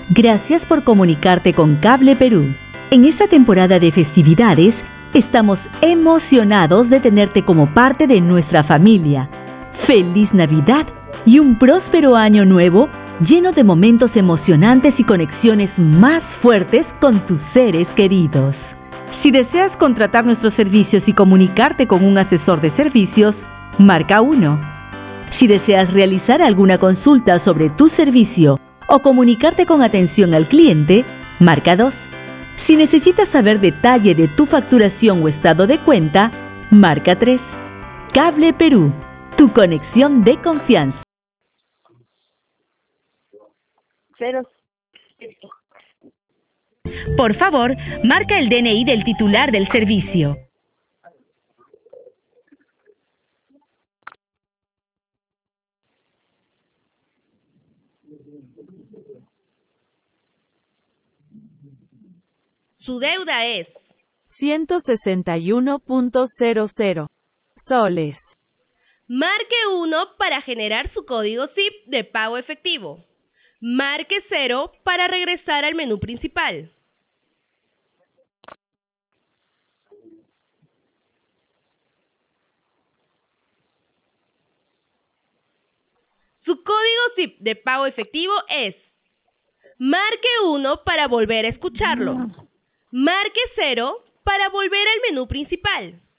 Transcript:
Gracias por comunicarte con Cable Perú. En esta temporada de festividades, estamos emocionados de tenerte como parte de nuestra familia. ¡Feliz Navidad y un próspero año nuevo lleno de momentos emocionantes y conexiones más fuertes con tus seres queridos! Si deseas contratar nuestros servicios y comunicarte con un asesor de servicios, marca 1. Si deseas realizar alguna consulta sobre tu servicio o comunicarte con atención al cliente, marca 2. Si necesitas saber detalle de tu facturación o estado de cuenta, marca 3. Cable Perú, tu conexión de confianza. Por favor, marca el DNI del titular del servicio. Su deuda es 161.00 soles. Marque 1 para generar su código SIP de pago efectivo. Marque 0 para regresar al menú principal. Su código SIP de pago efectivo es marque 1 para volver a escucharlo. Marque 0 para volver al menú principal.